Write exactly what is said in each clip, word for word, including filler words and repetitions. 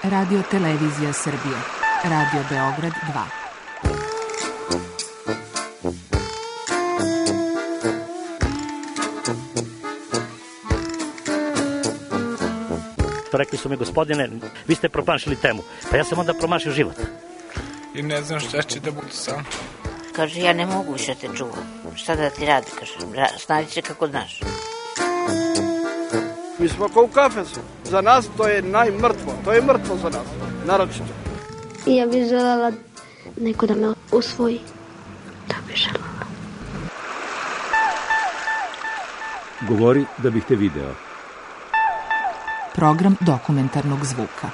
Radio Televizija Srbije, Radio Beograd dva. Rekli su mi, gospodine, vi ste promašili temu. Pa ja sam onda promašio život. I ne znam šta će da budu sam. Kaže, ja ne mogu više te čuvam. Šta da ti radi, kaže, snađi se kako znaš. Mi smo kao u kafesu. Za nas to je najmrtvo. To je mrtvo za nas, naročito. I ja bih želela neko da me usvoji. Da bih želela. Govori da bih te video. Program dokumentarnog zvuka.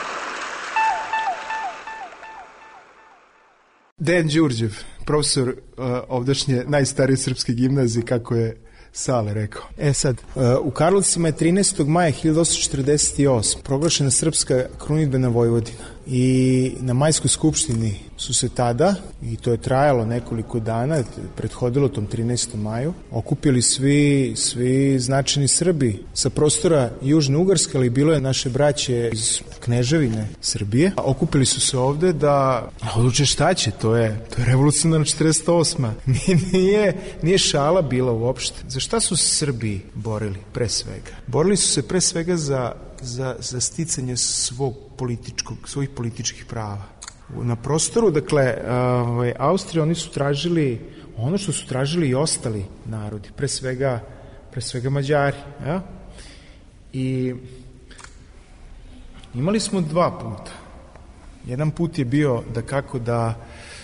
Dejan Đurđev, profesor uh, ovdašnje najstarije srpske gimnazije, kako je Sale rekao. E sad, uh, u Karlovcima je trinaestog maja hiljadu osamsto četrdeset osme proglašena srpska krunidbena Vojvodina. I na majskoj skupštini su se tada, i to je trajalo nekoliko dana, prethodilo tom trinaestom maju, okupili svi, svi značajni Srbi sa prostora Južne Ugarske, ali bilo je naše braće iz Kneževine Srbije. Okupili su se ovde da odluče šta će, to je, to je revolucionarna četrdeset osma. Nije, nije šala bila uopšte. Za šta su Srbi borili pre svega? Borili su se pre svega za Za, za sticanje svog političkog, svojih političkih prava. Na prostoru, dakle, ovaj, Austrije, oni su tražili ono što su tražili i ostali narodi, pre svega, pre svega Mađari. Ja? I imali smo dva puta. Jedan put je bio da kako da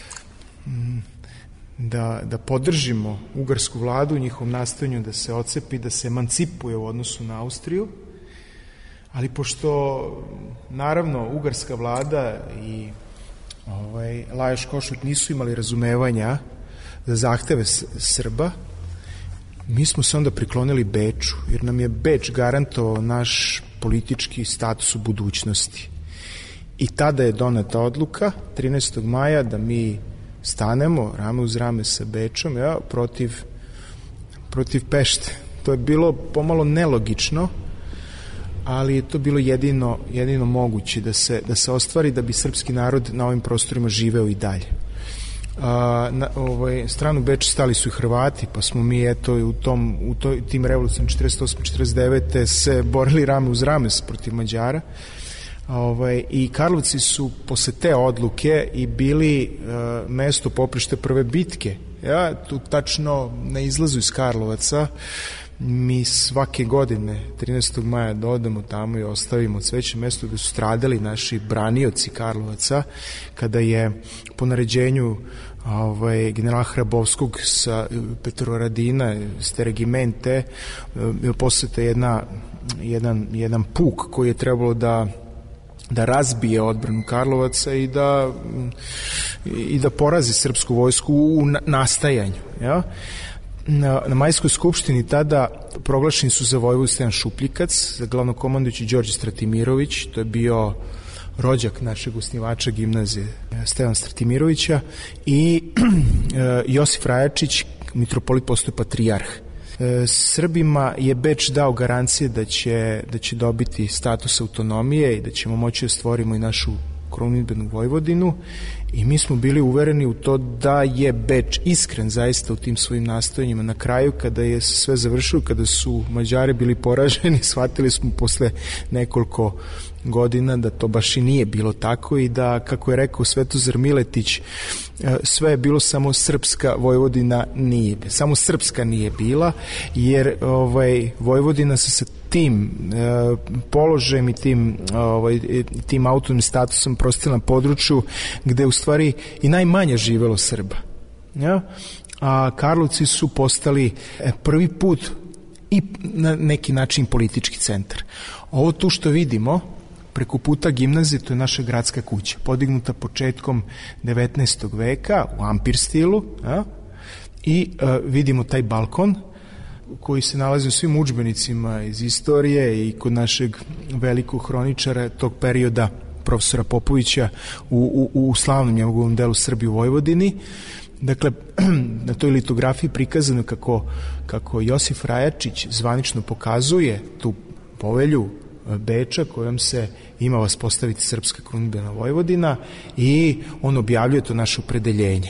da, da podržimo ugarsku vladu u njihovom nastojanju da se odcepi, da se emancipuje u odnosu na Austriju. Ali pošto, naravno, ugarska vlada i ovaj, Lajos Košut nisu imali razumevanja za zahteve Srba, mi smo se onda priklonili Beču, jer nam je Beč garantovao naš politički status u budućnosti. I tada je doneta odluka, trinaestog maja, da mi stanemo rame uz rame sa Bečom, ja, protiv, protiv Pešte. To je bilo pomalo nelogično, ali je to bilo jedino, jedino moguće da se, da se ostvari da bi srpski narod na ovim prostorima živeo i dalje. A, na ovaj, stranu Beča stali su i Hrvati, pa smo mi eto u, tom, u toj, tim revolucijama četrdeset osme četrdeset devete se borili rame uz rame protiv Mađara. Ovaj, i Karlovci su posle te odluke i bili uh, mesto poprište prve bitke. Ja tu tačno na izlazu iz Karlovaca mi svake godine trinaestog maja dodamo tamo i ostavimo cveće mesto gde su stradali naši branioci Karlovaca, kada je po naređenju ovaj, generala Hrabovskog sa Petrovaradina, s te regimente, posete jedna, jedan, jedan puk koji je trebalo da da razbije odbranu Karlovaca i da i da porazi srpsku vojsku u nastajanju, ja? Na, na majskoj skupštini tada proglašeni su za vojvodu Stevan Šupljikac, za glavnokomandujući Đorđe Stratimirović, to je bio rođak našeg osnivača gimnazije Stevan Stratimirovića, i e, Josif Rajačić, mitropolit, postoje patrijarh. E, Srbima je Beč dao garancije da će, da će dobiti status autonomije i da ćemo moći da stvorimo i našu krunidbenu Vojvodinu, i mi smo bili uvereni u to da je Beč iskren zaista u tim svojim nastojanjima. Na kraju, kada je sve završilo, kada su Mađari bili poraženi, shvatili smo posle nekoliko godina da to baš i nije bilo tako i da, kako je rekao Svetozar Miletić, sve je bilo samo srpska, Vojvodina nije. Samo srpska nije bila, jer ovaj, Vojvodina se sa tim e, položajem i tim, ovaj, tim autonomnim statusom prostila na području gde u stvari i najmanje živelo Srba. Ja? A Karlovci su postali prvi put i na neki način politički centar. Ovo tu što vidimo preko puta gimnazije, to je naša gradska kuća, podignuta početkom devetnaestog veka u ampir stilu, ja? I e, vidimo taj balkon koji se nalazi u svim udžbenicima iz istorije i kod našeg velikog hroničara tog perioda, profesora Popovića, u, u, u slavnom njegovom delu Srbije u Vojvodini. Dakle, na toj litografiji prikazano kako, kako Josif Rajačić zvanično pokazuje tu povelju Beča kojom se ima vaspostaviti srpska krunidbena Vojvodina i on objavljuje to naše opredeljenje.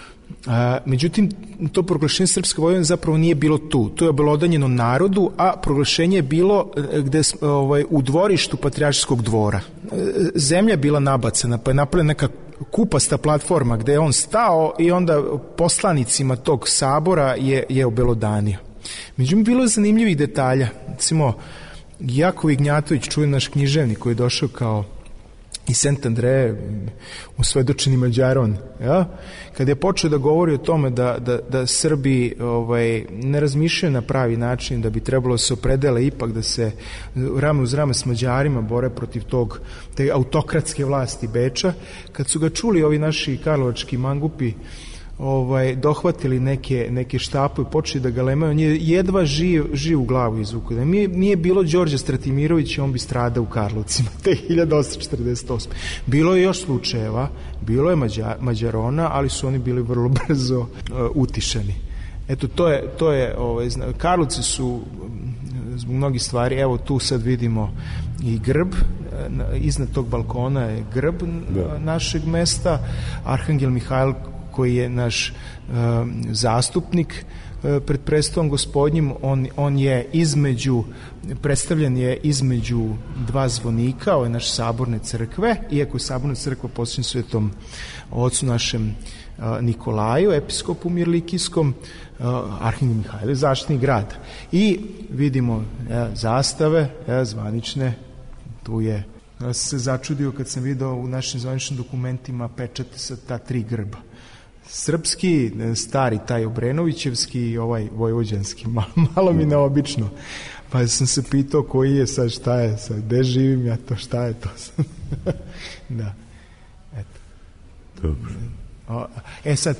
A, međutim, to proglašenje srpske Vojvodine zapravo nije bilo tu. To je obelodanjeno narodu, a proglašenje je bilo gde, ovaj, u dvorištu Patrijarškog dvora. Zemlja je bila nabacana, pa je napravljena neka kupasta platforma gde je on stao i onda poslanicima tog sabora je, je obelodanio. Međutim, bilo je zanimljivih detalja. Recimo, Jakov Ignjatović, čujem naš književnik koji je došao kao i Sent Andreje, usvedočeni Mađaron, ja? Kad je počeo da govori o tome da, da, da Srbi ovaj, ne razmišljaju na pravi način, da bi trebalo da se opredele ipak da se rame uz rame s Mađarima bore protiv tog, te autokratske vlasti Beča, kad su ga čuli ovi naši karlovački mangupi, ovaj, dohvatili neke, neke štapu i počeli da ga lemaju, on je jedva živ, živ u glavu izvuku. Da nije, nije bilo Đorđa Stratimirovića, on bi stradao u Karlovcima te hiljadu osamsto četrdeset osme. Bilo je još slučajeva, bilo je Mađa, Mađarona, ali su oni bili vrlo brzo uh, utišani. Eto, to je, to je ovaj, Karlovci su zbog mnogih stvari, evo tu sad vidimo i grb, iznad tog balkona je grb da. našeg mesta, Arhangel Mihajl koji je naš uh, zastupnik uh, pred prestolom gospodnjim, on, on je između, predstavljen je između dva zvonika, ovo je naš saborne crkve, iako je saborna crkva posvećena svetom ocu našem uh, Nikolaju, episkopu Mirlikijskom, uh, Arhangel Mihajl je zaštitnik grada. I vidimo ja, zastave, ja, zvanične, tu je, ja sam se začudio kad sam video u našim zvaničnim dokumentima pečate sa ta tri grba. Srpski, stari taj Obrenovićevski i ovaj vojvođanski, malo, malo mi neobično. Pa sam se pitao koji je sad, šta je sad, gde živim ja to, šta je to sad. Da, eto. Dobro. E sad,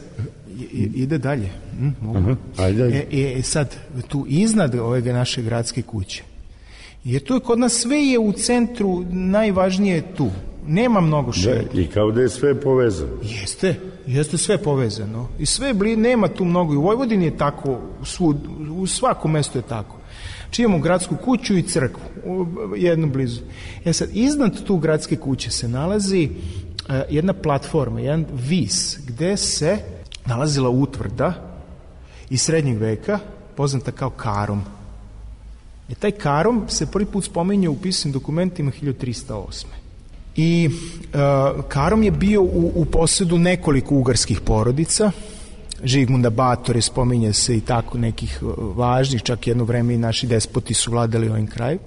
ide dalje. Hm, mogu. Aha, ajde, ajde. E, e sad, tu iznad ove naše gradske kuće, jer to je kod nas sve je u centru, najvažnije je tu. Nema mnogo šetnje. I kao da je sve povezano. Jeste, jeste sve povezano. I sve bli, nema tu mnogo. I u Vojvodini je tako, svud, u svakom mestu je tako. Znači imamo gradsku kuću i crkvu, jednu blizu. E sad, iznad tu gradske kuće se nalazi uh, jedna platforma, jedan vis, gde se nalazila utvrda iz srednjeg veka, poznata kao karom. E taj karom se prvi put spominje u pisanim dokumentima hiljadu trista osme. I uh, karom je bio u, u posedu nekoliko ugarskih porodica, Žigmunda Batore, spominje se i tako nekih važnih, čak jedno vreme i naši despoti su vladali ovim krajem,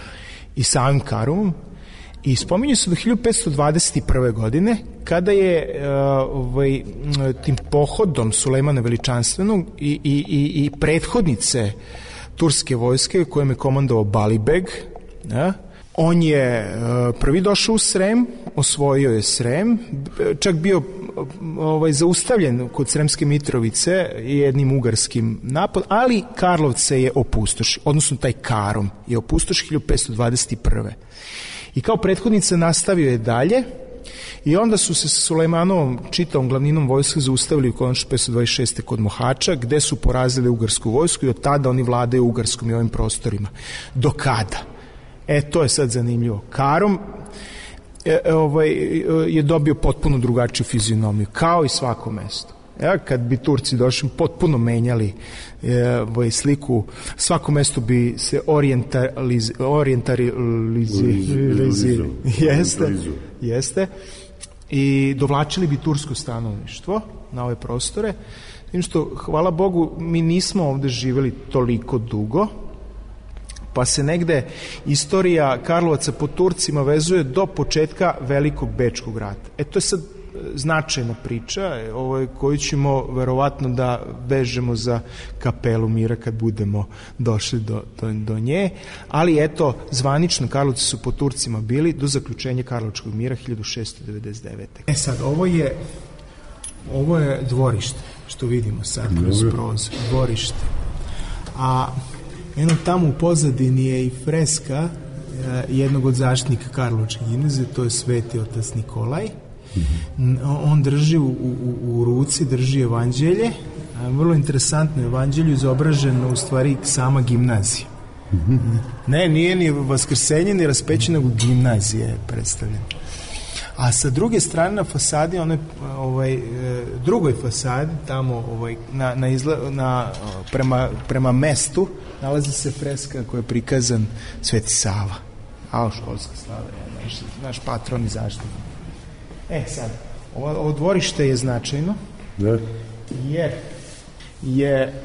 i samim karomom. I spominje se do hiljadu petsto dvadeset prve. godine, kada je uh, ovaj, tim pohodom Sulejmana Veličanstvenog i, i, i, i prethodnice turske vojske kojem je komandovao Balibeg, ja, on je uh, prvi došao u Srem, osvojio je Srem, čak bio ovaj, zaustavljen kod Sremske Mitrovice jednim ugarskim napadom, ali Karlovce je opustošio, odnosno taj Karom je opustošio hiljadu petsto dvadeset prve. I kao prethodnica nastavio je dalje i onda su se sa Sulejmanovom čitavom glavninom vojske zaustavili u konačno petsto dvadeset šeste. kod Mohača, gde su porazili ugarsku vojsku i od tada oni vladaju ugarskom i ovim prostorima. Do kada? E, to je sad zanimljivo. Karom e, ovaj, je dobio potpuno drugačiju fizionomiju, kao i svako mesto. Ja, kad bi Turci došli, potpuno menjali e, ovaj, sliku, svako mesto bi se orientaliz, orientalizirali, jeste, jeste, i dovlačili bi tursko stanovništvo na ove prostore. Tim što, hvala Bogu, mi nismo ovde živeli toliko dugo, pa se negde istorija Karlovaca po Turcima vezuje do početka Velikog Bečkog rata. E, to je sad značajna priča, ovaj, koju ćemo verovatno da vežemo za kapelu mira kad budemo došli do, do, do nje, ali eto, zvanično Karlovci su po Turcima bili do zaključenja Karlovačkog mira hiljadu šeststo devedeset devete. E sad, ovo je ovo je dvorište, što vidimo sad kroz prozor, dvorište. A eno tamo u pozadini je i freska jednog od zaštitnika Karlovačke gimnazije, to je Sveti otac Nikolaj. Mm-hmm. On drži u, u, u ruci, drži evanđelje, vrlo interesantno evanđelju, izobraženo u stvari sama gimnazija. Ne, nije ni vaskrsenje, ni raspeće, nego gimnazija je predstavljena. A sa druge strane na fasadi, onaj, ovaj, drugoj fasadi, tamo ovaj, na, na izla, na, prema, prema mestu, nalazi se freska koja je prikazan Sveti Sava. A školska slava, naš, naš patron i zaštitnik. E sad, ovo, ovo dvorište je značajno, da. jer je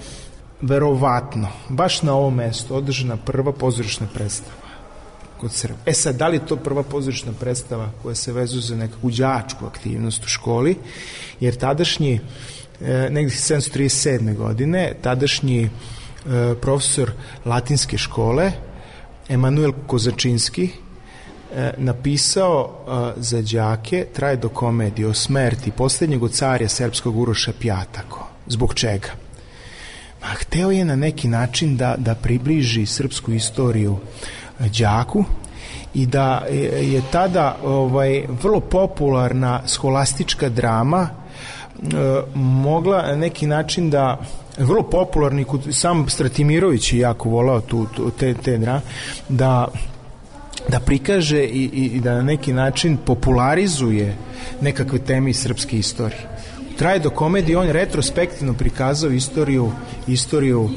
verovatno baš na ovom mestu održana prva pozorišna predstava kod Srba. E sad, da li je to prva pozorišna predstava koja se vezuje za nekakvu đačku aktivnost u školi, jer tadašnji, e, negdje sedamsto trideset sedme godine, tadašnji e, profesor latinske škole, Emanuel Kozačinski, e, napisao e, za đake trajdo komediju o smrti posljednjeg od carja srpskog Uroša Pjatako. Zbog čega? Ma, hteo je na neki način da, da približi srpsku istoriju đaku i da je, je tada ovaj, vrlo popularna scholastička drama e, mogla na neki način da vrlo popularni, sam Stratimirović je jako volao tu, tu, te, te drame, da da prikaže i, i da na neki način popularizuje nekakve teme iz srpske istorije. Traje do komedije, on je retrospektivno prikazao istoriju istoriju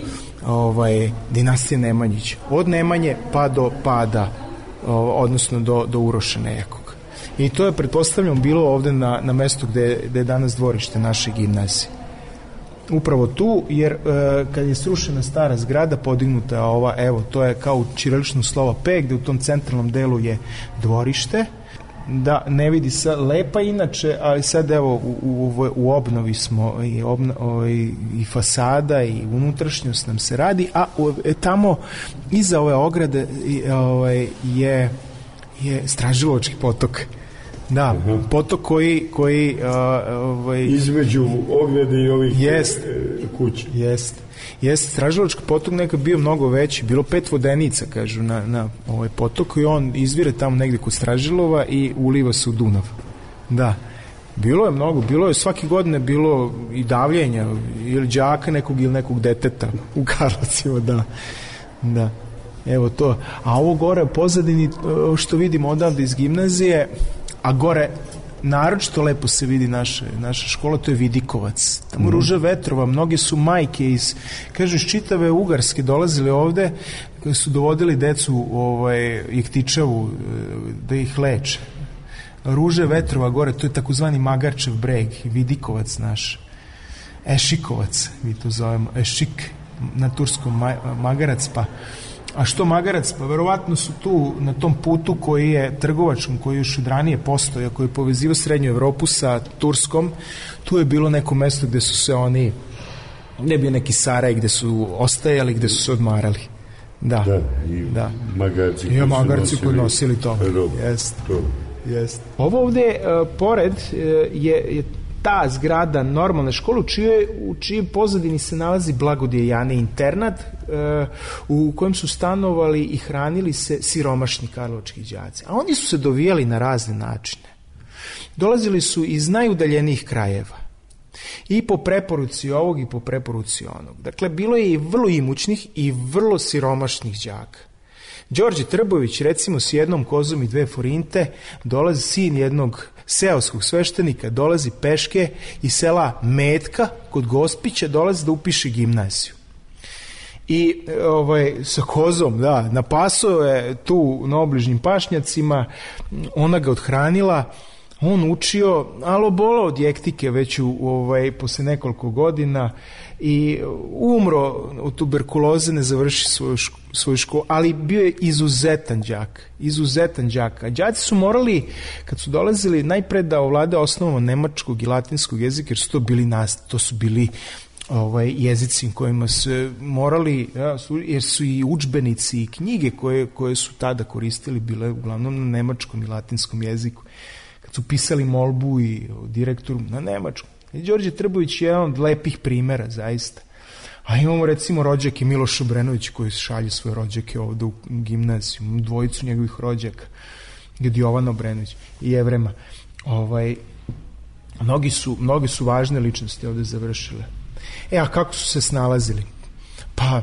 ovaj, dinastije Nemanjića. Od Nemanje pa do pada, odnosno do, do Uroša nejakog. I to je, pretpostavljam, bilo ovde na, na mestu gde, gde je danas dvorište naše gimnazije. Upravo tu, jer e, kad je srušena stara zgrada, podignuta ova, evo, to je kao u ćiriličnom slovo P, gde u tom centralnom delu je dvorište, da ne vidi sa lepa inače, ali sad evo u, u, u obnovi smo i, obno, i, i fasada i unutrašnjost nam se radi, a u, tamo iza ove ograde ovaj, je, je Stražilovački potok. Da, uh-huh. Potok koji, koji uh, ovaj, između ograde i ovih jest, kuća. Jest. Jest, Stražilovački potok nekad bio mnogo veći, bilo pet vodenica, kažu, na, na ovaj potok i on izvire tamo negde kod Stražilova i uliva se u Dunav. Da, bilo je mnogo, bilo je svake godine bilo i davljenja, ili đaka nekog ili nekog deteta u Karlovcima, da, da. Evo to. A ovo gore pozadini, što vidimo odavde iz gimnazije, a gore naročito lepo se vidi naše, naša škola, to je Vidikovac. Tamo mm. Ruža vetrova, mnoge su majke iz, kažu, iz čitave Ugarske dolazili ovde, koji su dovodili decu ovaj, Jektičavu da ih leče. Ruže vetrova gore, to je takozvani Magarčev breg, Vidikovac naš. Ešikovac, mi to zovemo, Ešik, na turskom Magarac, pa a što Magarac? Pa verovatno su tu na tom putu koji je trgovačkom, koji još od ranije postoja, koji je povezivao Srednju Evropu sa Turskom, tu je bilo neko mesto gde su se oni, gde je bio neki saraj gde su ostajali, gde su se odmarali. Da, da. I da. Magarci I magarci koji nosili to. Jest. Jest. Ovo ovde, uh, pored, uh, je, je ta zgrada normalne škole u čijoj, u čijoj pozadini se nalazi Blagodije Jane internat uh, u kojem su stanovali i hranili se siromašni karlovački đaci. A oni su se dovijali na razne načine. Dolazili su iz najudaljenijih krajeva. I po preporuci ovog i po preporuci onog. Dakle, bilo je i vrlo imućnih i vrlo siromašnih đaka. Đorđe Trbović, recimo, s jednom kozom i dve forinte, dolazi sin jednog seoskog sveštenika, dolazi peške iz sela Metka kod Gospića, dolazi da upiše gimnaziju. I ovaj, sa kozom, da, napasao je tu na obližnjim pašnjacima, ona ga odhranila, on učio, alo bola od jektike već u, ovaj, posle nekoliko godina i umro od tuberkuloze, ne završi svoju, ško, svoju školu, ali bio je izuzetan đak, izuzetan đak. A đaci su morali, kad su dolazili, najpred da ovlade osnovama nemačkog i latinskog jezika, jer su to bili, nas, to su bili ovaj, jezici kojima se morali, ja, su, jer su i udžbenici i knjige koje, koje su tada koristili bile uglavnom na nemačkom i latinskom jeziku. Su pisali molbu i direktoru na nemačkom. I Đorđe Trbović je jedan od lepih primera, zaista. A imamo recimo rođake Miloš Obrenović koji šalje svoje rođake ovde u gimnaziju, dvojicu njegovih rođaka, Jovana Obrenović i Jevrema. Ovaj, mnogi, su, mnogi su važne ličnosti ovde završile. E, a kako su se snalazili? Pa,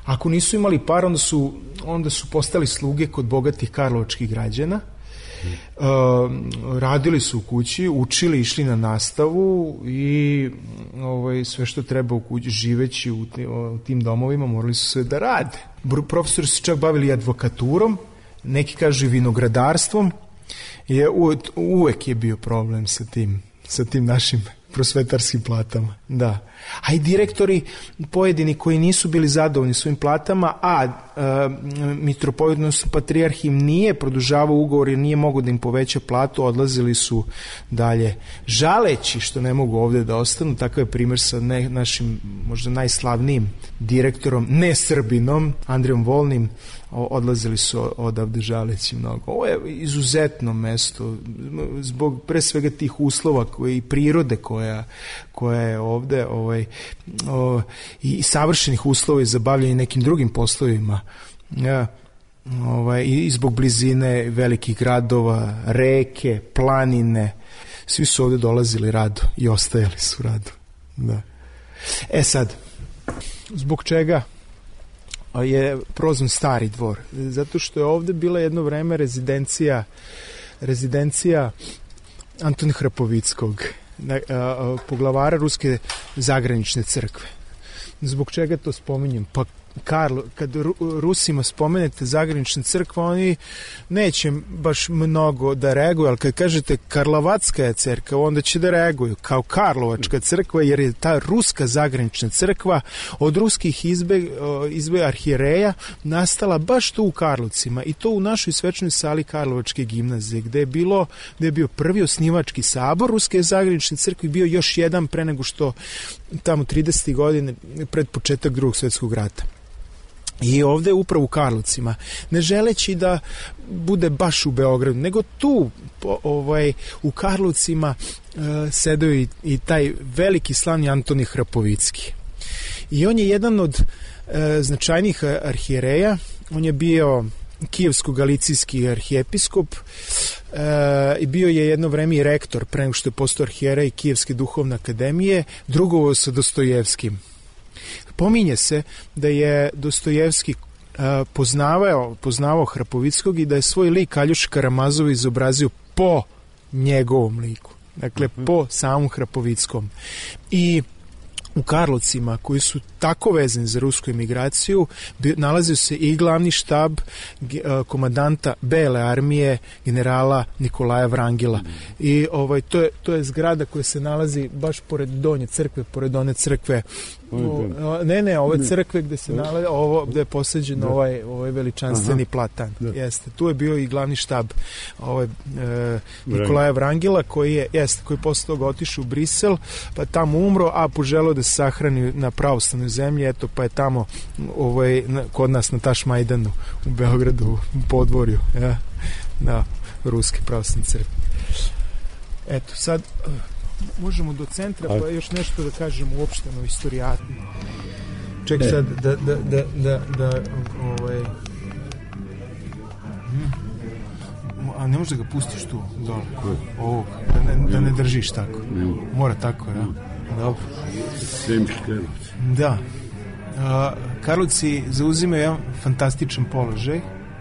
Ako nisu imali par, onda su, onda su postali sluge kod bogatih karlovačkih građana. Uh, radili su u kući, učili, išli na nastavu i ovaj, sve što treba u kući, živeći u, te, u tim domovima, morali su sve da rade. Profesori su čak bavili advokaturom, neki kažu vinogradarstvom. Je, u, uvek je bio problem sa tim, sa tim našim prosvetarskim platama, da. A i direktori pojedini koji nisu bili zadovoljni svojim platama, a e, mitropolit, odnosno patrijarh im nije produžavao ugovor jer nije mogo da im poveća platu, odlazili su dalje. Žaleći što ne mogu ovde da ostanu, takav je primjer sa ne, našim možda najslavnijim direktorom, ne Srbinom, Andrijom Volnim, odlazili su odavde žaleći mnogo. Ovo je izuzetno mesto, zbog pre svega tih uslova koje, i prirode koja, koja je ovde, ovaj, o, i savršenih uslova za bavljanje nekim drugim poslovima. Ja, ovaj, i zbog blizine velikih gradova, reke, planine, svi su ovde dolazili rado i ostajali su rado. Da. E sad, zbog čega je prozvan Stari dvor? Zato što je ovde bila jedno vreme rezidencija rezidencija Antona Hrapovickog, poglavara Ruske zagranične crkve. Zbog čega to spominjem? Pa Karlo, kad Rusima spomenete zagranične crkve, oni neće baš mnogo da reaguju, ali kad kažete Karlovatska je crkva, onda će da reaguju kao Karlovačka crkva, jer je ta ruska zagranična crkva od ruskih izbe, izbe arhijereja nastala baš tu u Karlovcima, i to u našoj svečanoj sali Karlovačke gimnazije, gde je bilo, gde je bio prvi osnivački sabor Ruske zagranične crkve, bio još jedan pre nego što tamo tridesetih godine pred početak Drugog svjetskog rata. I ovde upravo u Karlovcima, ne želeći da bude baš u Beogradu, nego tu ovaj, u Karlovcima uh, sedeo i, i taj veliki slavni Antoni Hrapovicki. I on je jedan od uh, značajnijih arhijereja, on je bio kijevsko-galicijski arhijepiskop uh, i bio je jedno vreme i rektor pre nego što je postao arhijerej Kijevske duhovne akademije, drugovao sa Dostojevskim. Pominje se da je Dostojevski uh, poznavao, poznavao Hrapovickog i da je svoj lik Aljoša Karamazov izobrazio po njegovom liku. Dakle, uh-huh. po samom Hrapovickom. I u Karlovcima, koji su tako vezani za rusku emigraciju, nalazio se i glavni štab komandanta Bele armije, generala Nikolaja Vrangila. I ovaj, to, je, to je zgrada koja se nalazi baš pored Donje crkve, pored one crkve. O, ne, ne, ove crkve gde se nalazi, ovo gde je posađen ovaj, ovaj veličanstveni Aha. platan. Da. Jeste, tu je bio i glavni štab ovaj, e, Nikolaja Vrangila, koji je, jeste, koji posle toga otišao u Brisel, pa tamo umro, a poželeo da se sahrani na pravoslavnoj zemlji, eto, pa je tamo ovaj, na, kod nas na Tašmajdanu u Beogradu, u podvorju, ja, na Ruske pravoslavne crkve. Eto, sad možemo do centra, pa još nešto da kažemo uopšteno o istorijatu. Ček sad da da da da da ovaj a ne možeš da ga pustiš tu dole. Ovo da ne, da ne držiš tako. Mora tako, ja. Dobro. Da. A, Karlovci zauzimaju jedan fantastičan položaj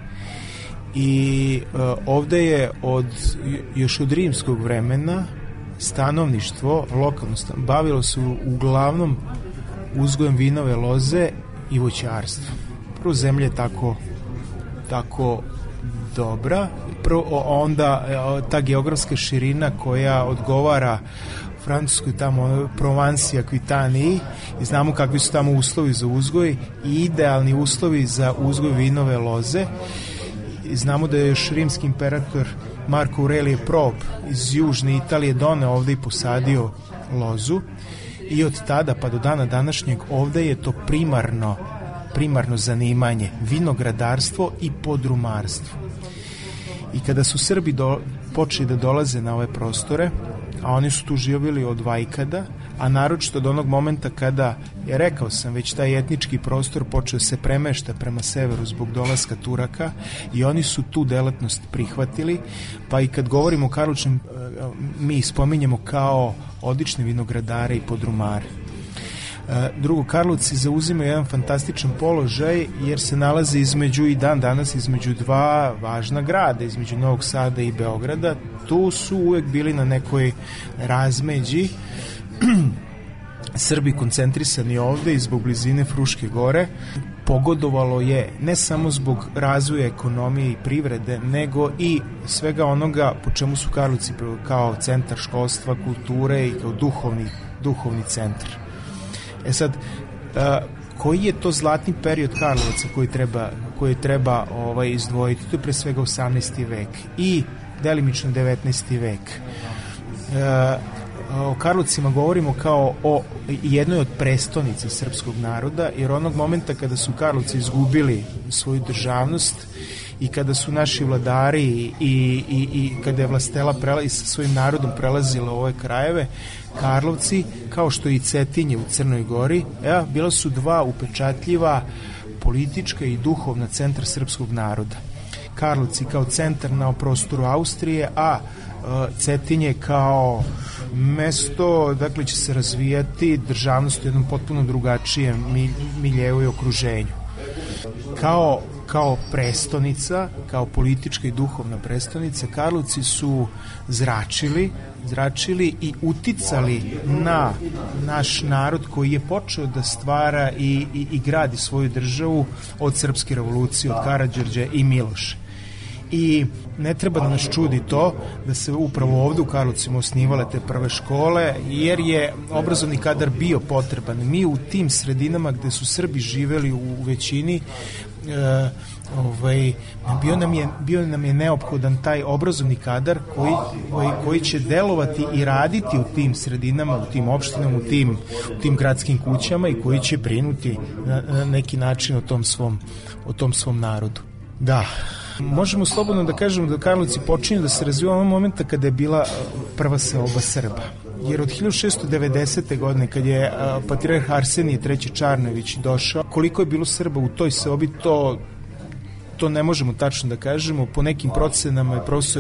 i a, ovde je od još od rimskog vremena stanovništvo, lokalno stanovništvo, bavilo se uglavnom uzgojem vinove loze i voćarstvo. Prvo, zemlja je tako, tako dobra, prvo onda ta geografska širina koja odgovara Francuskoj, tamo Provansiji, Akvitaniji, i znamo kakvi su tamo uslovi za uzgoj i idealni uslovi za uzgoj vinove loze. I znamo da je još rimski imperator Marko Aurelije Prob iz južne Italije doneo ovde i posadio lozu, i od tada pa do dana današnjeg ovde je to primarno primarno zanimanje, vinogradarstvo i podrumarstvo. I kada su Srbi do, počeli da dolaze na ove prostore, a oni su tu živjeli od vajkada, a naročito od onog momenta kada, je rekao sam, već taj etnički prostor počeo se premešta prema severu zbog dolaska Turaka, i oni su tu delatnost prihvatili, pa i kad govorimo o Karlovčanima, mi ih spominjemo kao odlične vinogradare i podrumare. Drugo, Karlovci zauzimaju jedan fantastičan položaj jer se nalaze između i dan danas između dva važna grada, između Novog Sada i Beograda. Tu su uvek bili na nekoj razmeđi. Srbi koncentrisani ovde i zbog blizine Fruške gore. Pogodovalo je ne samo zbog razvoja ekonomije i privrede, nego i svega onoga po čemu su Karlovci kao centar školstva, kulture i kao duhovni, duhovni centar. E sad, a, koji je to zlatni period Karlovaca koji treba, koji treba ovaj, izdvojiti? To je pre svega osamnaesti vek i delimično devetnaesti vek. A, o Karlovcima govorimo kao o jednoj od prestonica srpskog naroda, jer onog momenta kada su Karlovci izgubili svoju državnost i kada su naši vladari i, i, i kada je vlastela prela, sa svojim narodom prelazila u ove krajeve, Karlovci, kao što i Cetinje u Crnoj Gori, ja, bila su dva upečatljiva politička i duhovna centra srpskog naroda. Karlovci kao centar na prostoru Austrije, a Cetinje kao mesto, dakle, će se razvijati državnost u jednom potpuno drugačijem miljevu i okruženju. Kao, kao prestonica, kao politička i duhovna prestonica, Karlovci su zračili, zračili i uticali na naš narod koji je počeo da stvara i, i, i gradi svoju državu od Srpske revolucije, od Karađorđa i Miloša. I ne treba da nas čudi to da se upravo ovde u Karlovcima osnivale te prve škole, jer je obrazovni kadar bio potreban. Mi u tim sredinama gde su Srbi živeli u većini, e, ovaj, bio, nam je, bio nam je neophodan taj obrazovni kadar koji, koji, koji će delovati i raditi u tim sredinama, u tim opštinama, u tim, u tim gradskim kućama i koji će brinuti na, na neki način o tom svom, o tom svom narodu. Da. Možemo slobodno da kažemo da Karlovci počinju da se razviju onog momenta kada je bila prva seoba Srba. Jer od hiljadu šessto devedesete. godine, kad je patrijarh Arsenije treći Čarnojević došao, koliko je bilo Srba u toj seobi, to, to ne možemo tačno da kažemo. Po nekim procenama je profesor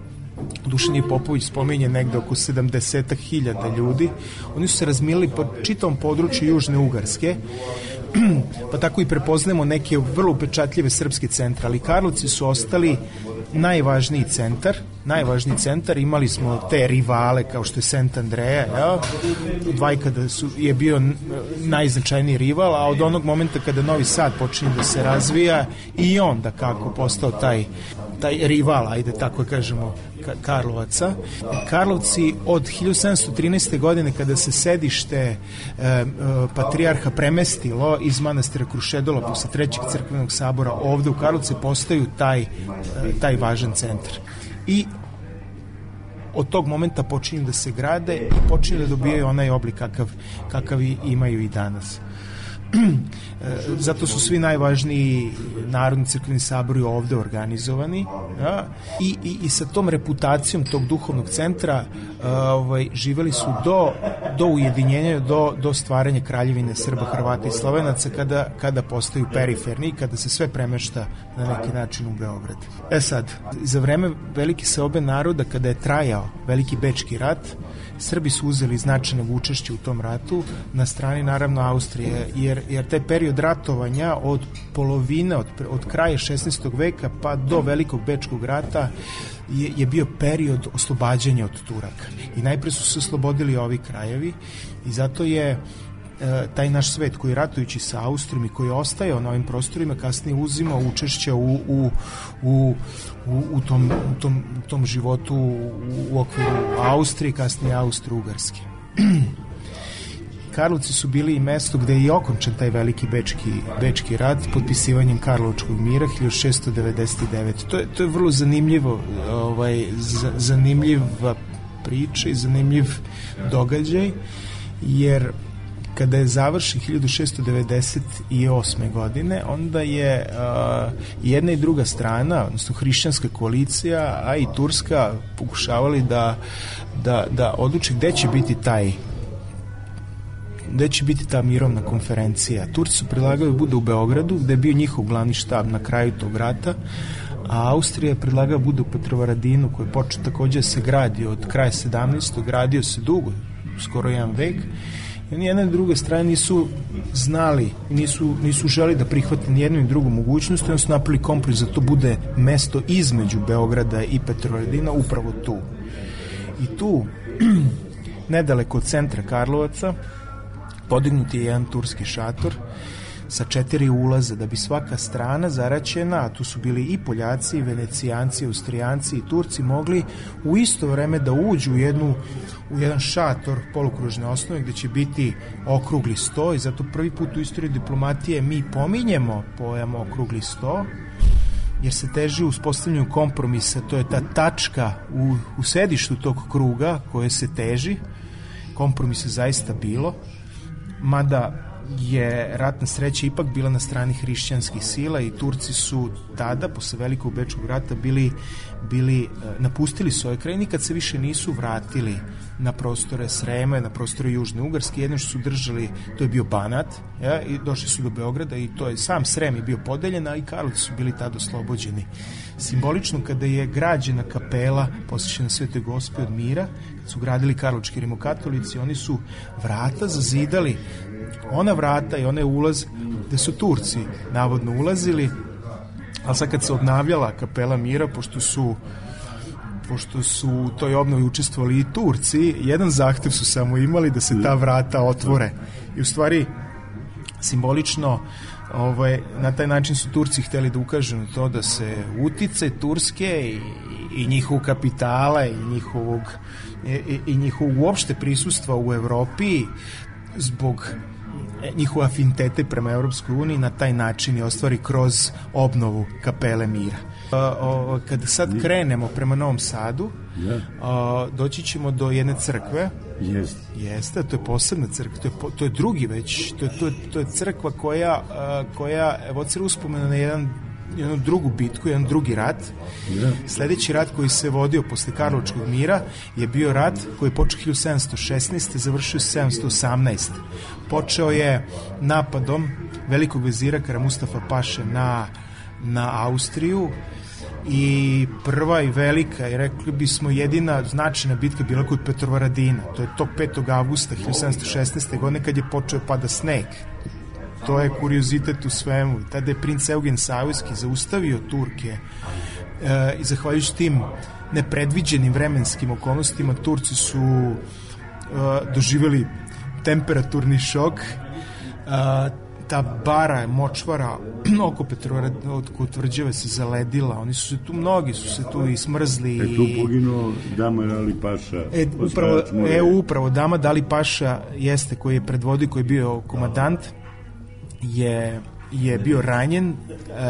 Dušan Popović spominje negde oko sedamdeset hiljada ljudi. Oni su se razmilili po čitavom području Južne Ugarske, pa tako i prepoznajemo neke vrlo upečatljive srpske centre, ali Karlovci su ostali najvažniji centar, najvažniji centar, imali smo te rivale kao što je Sant Andreja, ja? Od Vajkada su, je bio najznačajniji rival, a od onog momenta kada Novi Sad počinje da se razvija i on da kako postao taj taj rival, ajde tako kažemo, Karlovaca. Karlovci od hiljadu sedamsto trinaeste. godine kada se sedište e, e, patrijarha premestilo iz manastira Krušedola posle trećeg crkvenog sabora ovde u Karlovce, postaju taj, e, taj važan centar. I od tog momenta počinju da se grade i počinju da dobijaju onaj oblik kakav, kakav imaju i danas. Zato su svi najvažniji narodni crkveni sabori ovde organizovani, ja? I, i, i sa tom reputacijom tog duhovnog centra ovaj, živeli su do, do ujedinjenja, do, do stvaranja Kraljevine Srba, Hrvata i Slovenaca, kada, kada postaju periferni, kada se sve premešta na neki način u Beograd. E sad, za vreme velike seobe naroda, kada je trajao Veliki Bečki rat, Srbi su uzeli značajnog učešća u tom ratu na strani naravno Austrije, jer, jer taj period ratovanja od polovine, od, od kraja šesnaestog. veka pa do Velikog Bečkog rata je, je bio period oslobađanja od Turaka. I najpre su se oslobodili ovi krajevi i zato je e, taj naš svet koji ratujući sa Austrijom i koji je ostajao na ovim prostorima kasnije uzimao učešća u, u, u, u, u, tom, u, tom, u tom životu u, u okviru Austrije, kasnije Austro-Ugarske. Karlovci su bili i mesto gde je i okončan taj veliki bečki, bečki rat potpisivanjem Karlovačkog mira hiljadu šessto devedeset devete. To je, to je vrlo zanimljivo, ovaj, z, zanimljiva priča i zanimljiv događaj, jer kada je završen hiljadu šessto devedeset osme. godine, onda je uh, jedna i druga strana, odnosno hrišćanska koalicija, a i turska, pokušavali da, da, da odluče gde će biti taj gde će biti ta mirovna konferencija. Turci su predlagali da bude u Beogradu, gde je bio njihov glavni štab na kraju tog rata, a Austrija je predlagala da bude u Petrovaradinu, koji je počeo takođe da se gradi od kraja sedamnaestog. gradio se dugo, skoro jedan vek, Ni jedna ni druga strana nisu znali, nisu, nisu želi da prihvate ni jednu ni drugu mogućnost, onda su napravili kompromis da to bude mesto između Beograda i Petrovaradina, upravo tu. I tu, nedaleko od centra Karlovaca, podignut je jedan turski šator sa četiri ulaza, da bi svaka strana zaraćena, a tu su bili i Poljaci, i Venecijanci, Austrijanci i Turci, mogli u isto vreme da uđu u, jednu, u jedan šator polukružne osnove gde će biti okrugli sto, i zato prvi put u istoriji diplomatije mi pominjemo pojam okrugli sto, jer se teži u uspostavljanju kompromisa, to je ta tačka u, u sedištu tog kruga koje se teži. Kompromis je zaista bilo, mada je ratna sreća ipak bila na strani hrišćanskih sila i Turci su tada, posle Velikog Bečkog rata, bili, bili napustili svoje kraje, nikad se više nisu vratili na prostore Srema, na prostore Južne Ugarske. Jedno što su držali, to je bio Banat, ja, i došli su do Beograda i to je, sam Srem je bio podeljen, a i Karlovci su bili tada oslobođeni. Simbolično, kada je građena kapela posvećena Svetoj Gospe od Mira, kad su gradili karlovački rimokatolici, oni su vrata zazidali, ona vrata i onaj ulaz gde su Turci navodno ulazili, ali sad kad se obnavljala kapela Mira, pošto su pošto su u toj obnovi učestvovali i Turci, jedan zahtev su samo imali, da se ta vrata otvore. I u stvari simbolično ovaj, na taj način su Turci hteli da ukažu na to da se uticaj Turske i, i njihovog kapitala i njihovog, i, i njihovog uopšte prisustva u Evropi zbog njihove afinitete prema Evropskoj uniji na taj način i ostvari kroz obnovu kapele Mira. Kada sad krenemo prema Novom Sadu, doći ćemo do jedne crkve. Jeste. Jeste, to je posebna crkva, to je, po, to je drugi već, to je, to je, to je crkva koja, koja evocira uspomenu na jedan jednu drugu bitku, jedan drugi rat. Yeah. Sledeći rat koji se vodio posle Karlovačkog mira je bio rat koji je počeo hiljadu sedamsto šesnaeste. završio sedamsto osamnaeste. Počeo je napadom velikog vezira Kara Mustafa Paše na, na Austriju i prva i velika i rekli bismo jedina značajna bitka bila kod Petrovaradina. To je tog petog avgusta hiljadu sedamsto šesnaeste. godine kad je počeo pada sneg. To je kuriozitet u svemu. Tada je princ Eugen Savojski zaustavio Turke e, i zahvaljujući tim nepredviđenim vremenskim okolnostima Turci su e, doživjeli temperaturni šok. E, ta bara, močvara oko Petrovaradina, oko tvrđave se zaledila. Oni su se tu, mnogi su se tu i smrzli. E tu poginuo Damar Ali Paša. E, upravo, e, upravo Damar Ali Paša jeste, koji je predvodio, koji je bio komandant, je, je bio ranjen uh,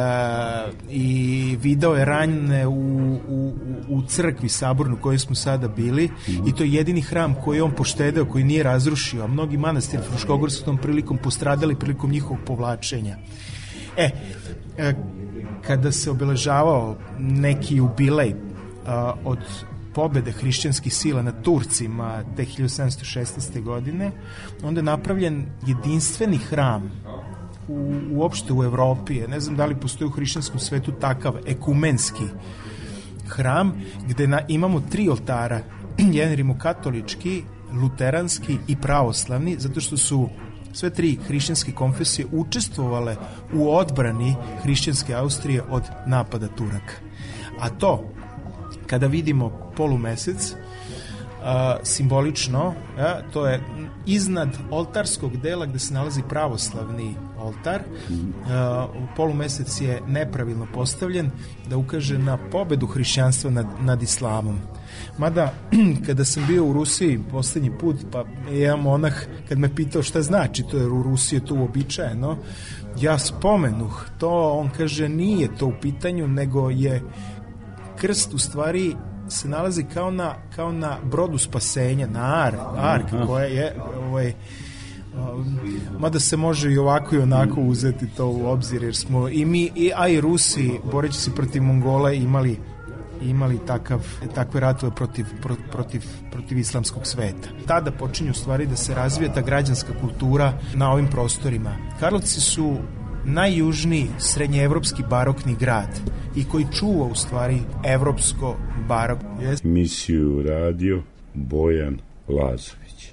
i video je ranjene u, u, u crkvi sabornu u kojoj smo sada bili mm-hmm. i to je jedini hram koji je on poštedeo, koji nije razrušio, a mnogi manastiri Fruškogorski su tom prilikom postradali prilikom njihovog povlačenja. E, e kada se obeležavao neki jubilej uh, od pobede hrišćanskih sila nad Turcima te hiljadu sedamsto šesnaeste. godine, onda je napravljen jedinstveni hram u, uopšte u Evropi. Ne znam da li postoji u hrišćanskom svetu takav ekumenski hram gde na, imamo tri oltara, jedan rimokatolički, luteranski i pravoslavni, zato što su sve tri hrišćanske konfesije učestvovale u odbrani hrišćanske Austrije od napada Turaka. A to, kada vidimo polumesec, Uh, simbolično, ja, to je iznad oltarskog dela gde se nalazi pravoslavni oltar. Uh, polumesec je nepravilno postavljen da ukaže na pobedu hrišćanstva nad, nad islamom. Mada, kada sam bio u Rusiji poslednji put, pa jedan monah kad me pitao šta znači to, jer u Rusiji je to uobičajeno, ja spomenuh to, on kaže nije to u pitanju, nego je krst u stvari se nalazi kao na, kao na brodu spasenja, na ar, ark, koja je ovaj, um, mada se može i ovako i onako uzeti to u obzir, jer smo i mi, i, a i Rusi, boreći se protiv Mongola, imali imali takav, takve ratove protiv, protiv, protiv islamskog sveta. Tada počinju u stvari da se razvija ta građanska kultura na ovim prostorima. Karlovci su najjužniji srednjeevropski barokni grad i koji čuva u stvari evropsko barok. Misiju radio Bojan Lazović.